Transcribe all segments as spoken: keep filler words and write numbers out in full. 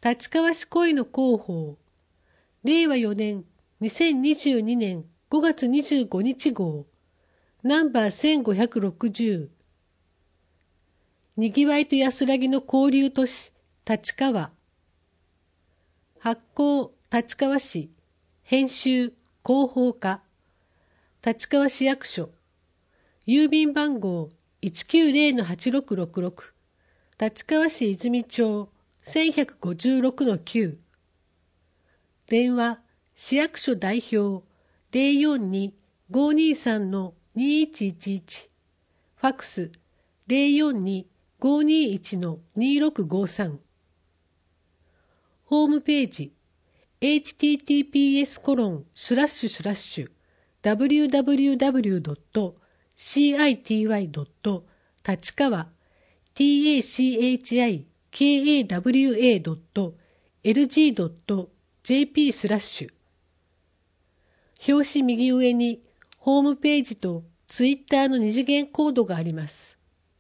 立川市恋の広報、れいわよねんにせんにじゅうにねんごがつにじゅうごにち号、ナンバーせんごひゃくろくじゅう。にぎわいと安らぎの交流都市、立川。発行、立川市。編集、広報課。立川市役所。郵便番号 いちきゅうぜろのはちろくろくろく。立川市泉町 せんひゃくごじゅうろくのきゅう。電話、市役所代表 ゼロよんに ごにさんのにいちいちいち。ファックス ゼロよんに ごにいちのにろくごさん。ホームページ エイチティーティーピーエスコロンスラッシュスラッシュ ダブリューダブリューダブリュードットシーアイティーワイドット立川 ティーエーシーエイチアイケーエーダブリューエードットエルジードットジェーピー スラッシュ。表紙右上にホームページとツイッターの二次元コードがあります。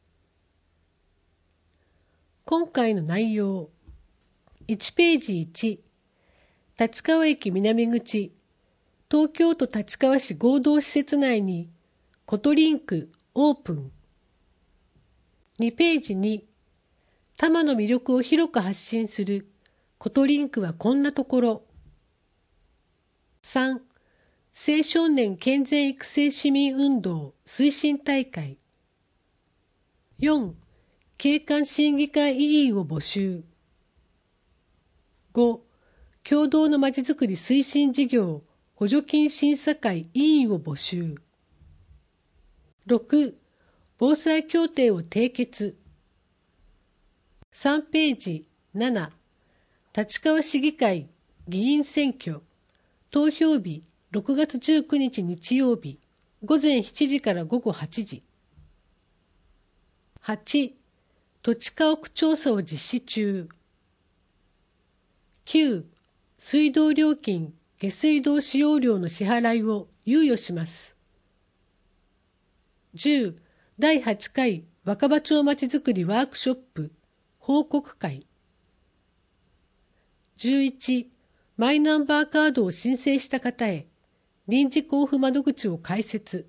今回の内容。いちページいち。立川駅南口、東京都立川市合同施設内にコトリンクオープン。にページに。多摩の魅力を広く発信するコトリンクはこんなところ。さん. 青少年健全育成市民運動推進大会。よん. 景観審議会委員を募集。ご. 共同のまちづくり推進事業補助金審査会委員を募集。ろく. 防災協定を締結。さんページなな。立川市議会議員選挙。投票日ろくがつじゅうくにち日曜日ごぜんしちじからごごはちじ。はち. 土地家屋調査を実施中。きゅう. 水道料金下水道使用料の支払いを猶予します。じゅう. だいはちかい若葉町まちづくりワークショップ報告会。じゅういち. マイナンバーカードを申請した方へ臨時交付窓口を開設。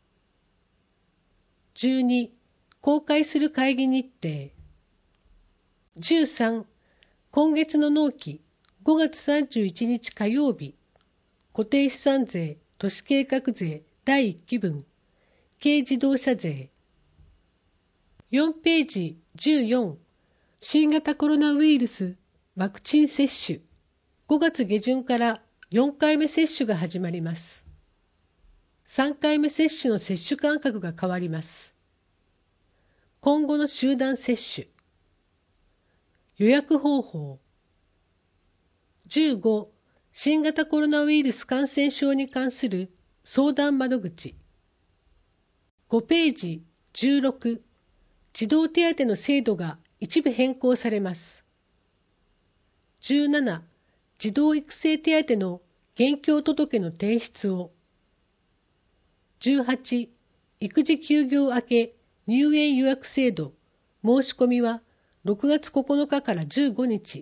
じゅうに. 公開する会議日程。じゅうさん. 今月の納期ごがつさんじゅういちにち火曜日、固定資産税都市計画税だいいっきぶん、軽自動車税。よんページじゅうよん。新型コロナウイルスワクチン接種。ごがつげじゅんからよんかいめ接種が始まります。さんかいめ接種の接種間隔が変わります。今後の集団接種。予約方法。じゅうご. 新型コロナウイルス感染症に関する相談窓口。ごページじゅうろく。児童手当の制度が一部変更されます。じゅうなな. 児童育成手当の現況届の提出を。じゅうはち. 育児休業明け入園予約制度申し込みはろくがつここのかからじゅうごにち。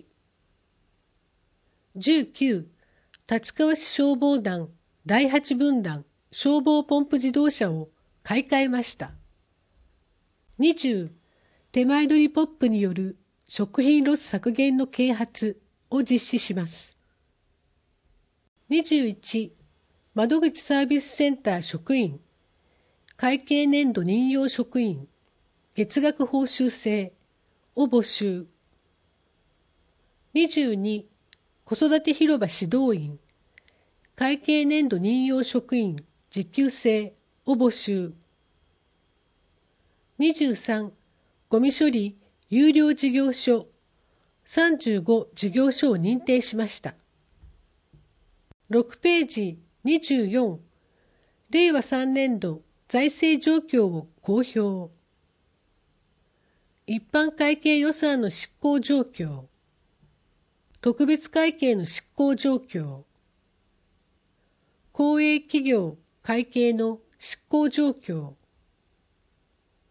じゅうきゅう. 立川市消防団だいはちぶんだん消防ポンプ自動車を買い替えました。にじゅう. 手前取りポップによる食品ロス削減の啓発を実施します。にじゅういち. 窓口サービスセンター職員会計年度任用職員月額報酬制を募集。にじゅうに. 子育て広場指導員会計年度任用職員時給制を募集。にじゅうさん. ゴミ処理有料事業所さんじゅうご事業所を認定しました。ろくページにじゅうよん。れいわさんねんど財政状況を公表。一般会計予算の執行状況。特別会計の執行状況。公営企業会計の執行状況。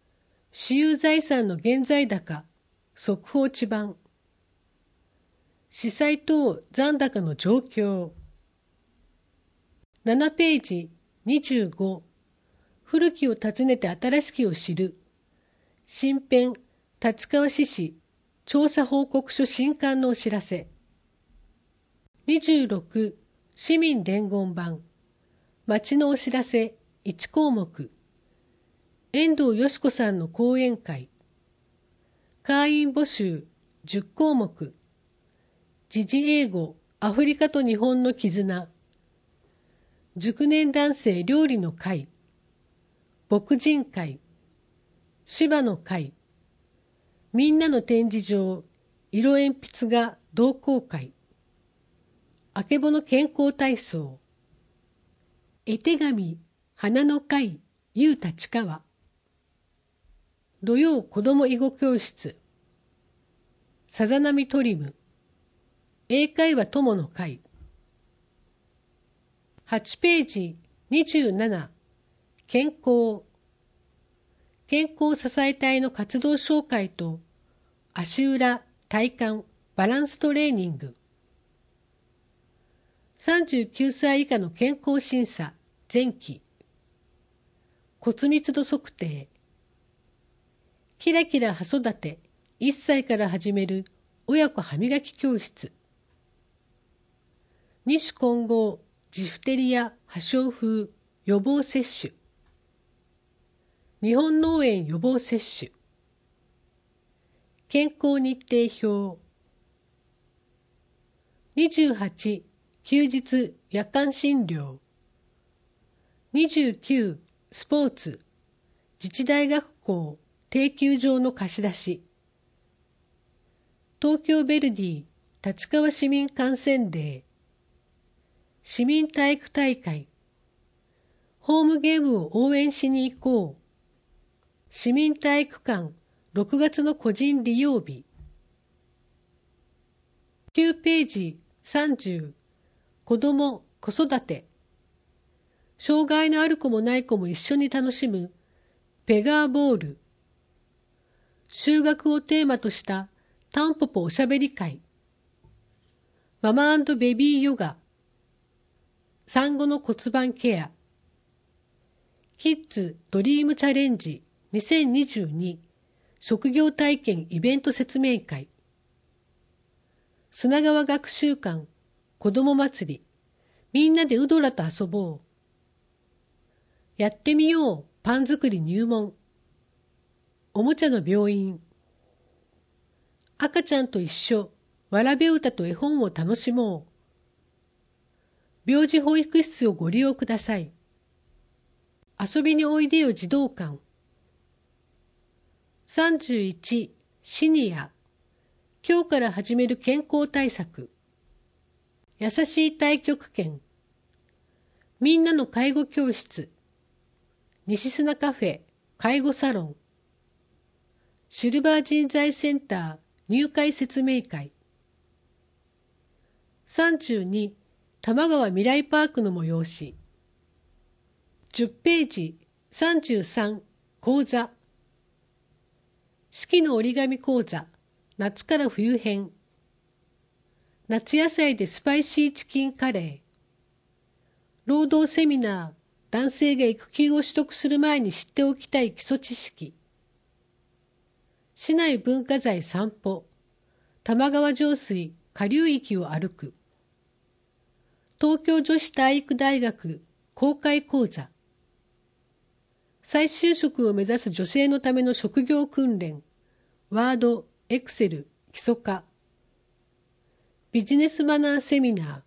私有財産の現在高速報値版。 司祭等残高の状況。ななページにじゅうご、古きを訪ねて新しきを知る。新編立川市市調査報告書新刊のお知らせ。にじゅうろく、市民伝言版。町のお知らせいち項目。遠藤よし子さんの講演会。会員募集じゅっ項目。時事英語アフリカと日本の絆。熟年男性料理の会。牧人会。芝の会。みんなの展示場色鉛筆画同好会。あけぼの健康体操。絵手紙花の会ゆう立川。土曜子ども囲碁教室。さざ波トリム。英会話友の会。はちページにじゅうなな、健康。健康支え隊の活動紹介と足裏、体幹、バランストレーニング。さんじゅうきゅうさい以下の健康審査前期。骨密度測定。キラキラ歯育ていっさいから始める親子歯磨き教室。二種混合ジフテリア破傷風予防接種。日本脳炎予防接種。健康日程表。にじゅうはち、休日夜間診療。にじゅうきゅう、スポーツ。自治大学校定休場の貸し出し。東京ヴェルディ立川市民観戦デー。市民体育大会。ホームゲームを応援しに行こう。市民体育館ろくがつの個人利用日。きゅうページさんじゅう、子ども子育て。障害のある子もない子も一緒に楽しむペガーボール。就学をテーマとしたタンポポおしゃべり会。ママ&ベビーヨガ。産後の骨盤ケア。キッズドリームチャレンジにせんにじゅうに職業体験イベント説明会。砂川学習館子ども祭り。みんなでウドラと遊ぼう。やってみようパン作り入門。おもちゃの病院。赤ちゃんと一緒わらべ歌と絵本を楽しもう。病児保育室をご利用ください。遊びにおいでよ児童館。さんじゅういち、シニア。今日から始める健康対策。優しい太極拳。みんなの介護教室。西砂カフェ介護サロン。シルバー人材センター入会説明会。さんじゅうに、玉川未来パークの催し。じゅっページさんじゅうさん、講座。四季の折り紙講座、夏から冬編。夏野菜でスパイシーチキンカレー。労働セミナー、男性が育休を取得する前に知っておきたい基礎知識。市内文化財散歩。玉川上水下流域を歩く。東京女子体育大学公開講座。再就職を目指す女性のための職業訓練。ワード、エクセル、基礎化。ビジネスマナーセミナー。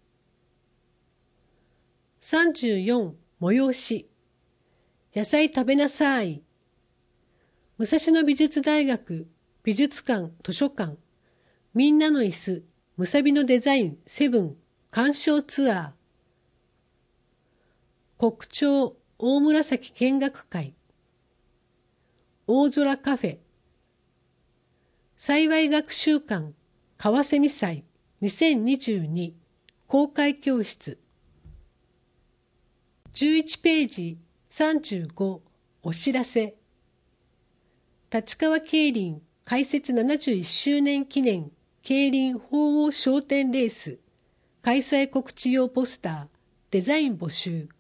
さんじゅうよん、催し。野菜食べなさい。武蔵野美術大学美術館図書館。みんなの椅子、むさびのデザインセブン鑑賞ツアー。国庁大紫見学会。大空カフェ。幸い学習館川蝉祭にせんにじゅうに公開教室。じゅういちページさんじゅうご、お知らせ。立川競輪開設ななじゅういっしゅうねん記念競輪鳳凰商店レース開催告知用ポスターデザイン募集。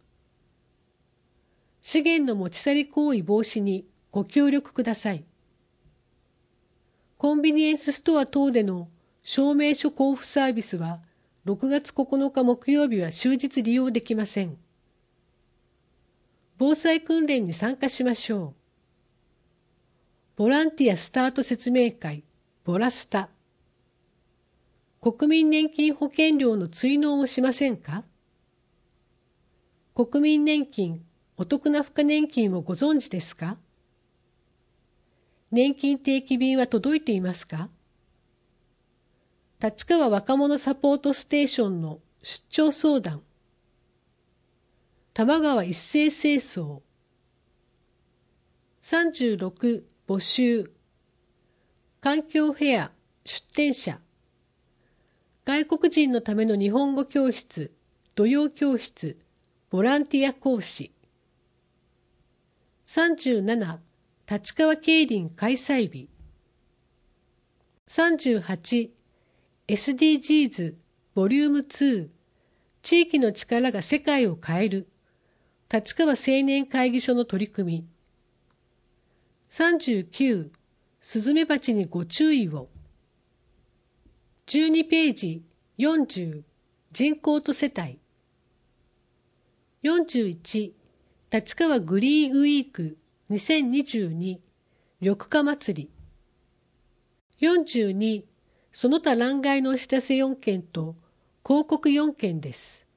資源の持ち去り行為防止にご協力ください。コンビニエンスストア等での証明書交付サービスはろくがつここのか木曜日は終日利用できません。防災訓練に参加しましょう。ボランティアスタート説明会、ボラスタ。国民年金保険料の追納をしませんか？国民年金、お得な付加年金をご存知ですか？年金定期便は届いていますか？立川若者サポートステーションの出張相談。玉川一斉清掃。さんじゅうろく募集。環境フェア出展者。外国人のための日本語教室、土曜教室、ボランティア講師。さんじゅうなな立川競輪開催日。さんじゅうはち エスディージーズ ボリュームツー地域の力が世界を変える立川青年会議所の取り組み。さんじゅうきゅうスズメバチにご注意を。じゅうにページよんじゅう人口と世帯。よんじゅういち立川グリーンウィークにせんにじゅうに緑化祭り。よんじゅうにその他欄外のお知らせよんけんと広告よんけんです。